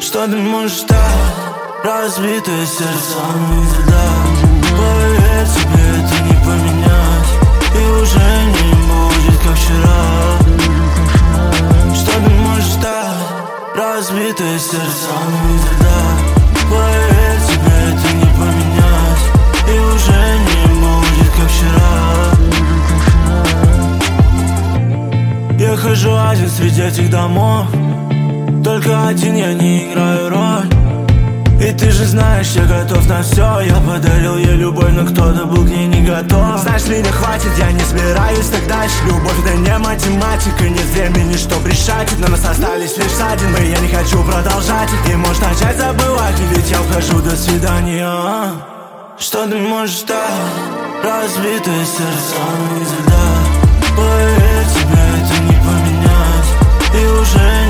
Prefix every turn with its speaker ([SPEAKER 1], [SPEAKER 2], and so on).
[SPEAKER 1] Что ты можешь дать? Разбитое сердце из льда. Поверь, тебе это не поменять, и уже не будет как вчера. Что ты можешь дать? Разбитое сердце из льда. Поверь, тебе это не поменять, и уже не будет как вчера. Я хожу один среди этих домов, только один я не играю роль. И ты же знаешь, я готов на все. Я подарил ей любовь, но кто-то был к ней не готов. Знаешь ли, не хватит, я не собираюсь так дальше. Любовь это не математика, нет времени, чтоб решать. На нас остались лишь ссадины, я не хочу продолжать. И ты можешь начать забывать, ведь я ухожу, до свидания. Что ты можешь дать? Разбитое сердце из льда. Поверь, тебе это не поменять, и уже